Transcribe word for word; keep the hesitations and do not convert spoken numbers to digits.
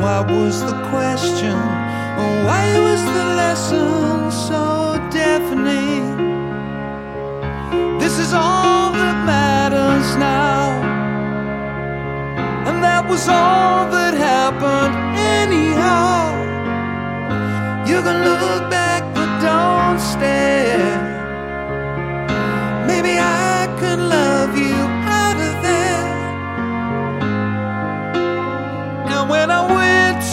What was the question? Why was the lesson so deafening? This is all that matters now, and that was all that happened anyhow. You can look back but don't stare. Maybe